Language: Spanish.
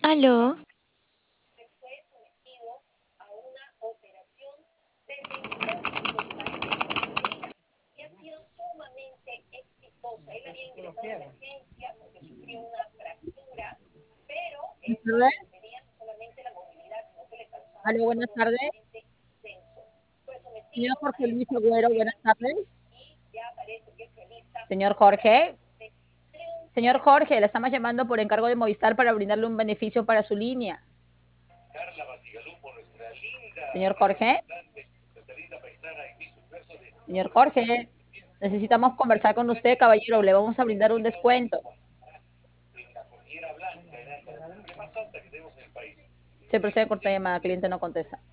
Aló, Buenas tardes. Aló, buenas tardes. Señor Jorge Luis Agüero, buenas tardes. Señor Jorge. Señor Jorge, le estamos llamando por encargo de Movistar para brindarle un beneficio para su línea. Señor Jorge. Señor Jorge, necesitamos conversar con usted, caballero. Le vamos a brindar un descuento. Se procede a cortar llamada, cliente no contesta.